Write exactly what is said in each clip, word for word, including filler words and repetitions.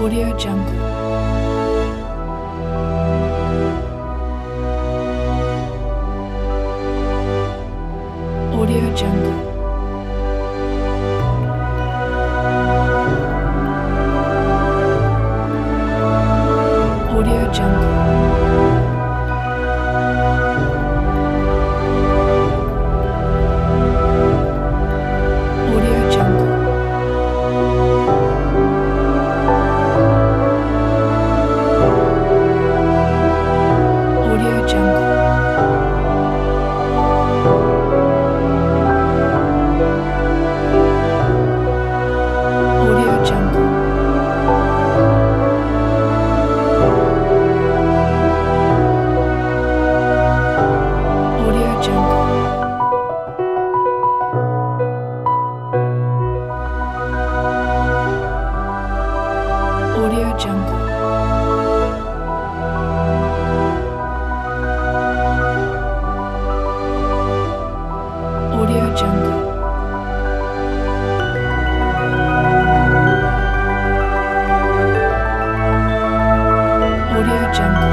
Audio Jungle. Audio Jungle. Audio Jungle. Audio Jungle. Audio Jungle. Audio Jungle. Audio Jungle. Audio Jungle. Audio Jungle. Audio Jungle.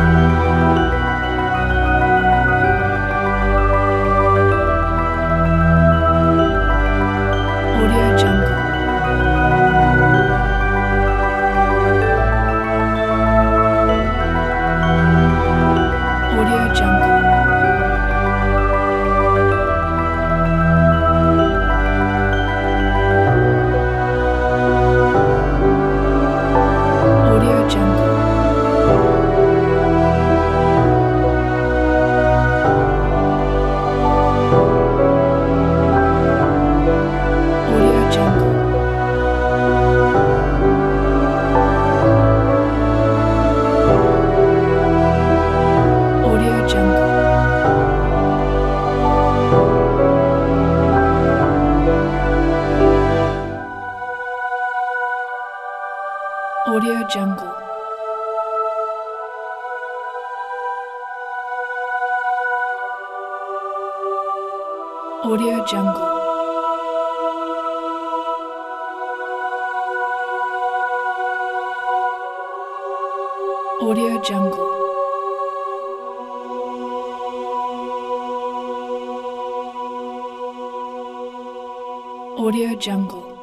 Audio Jungle. Audio Jungle. Audio Jungle. Audio Jungle. Audio Jungle. Audio Jungle. Audio Jungle. Audio Jungle. Audio Jungle.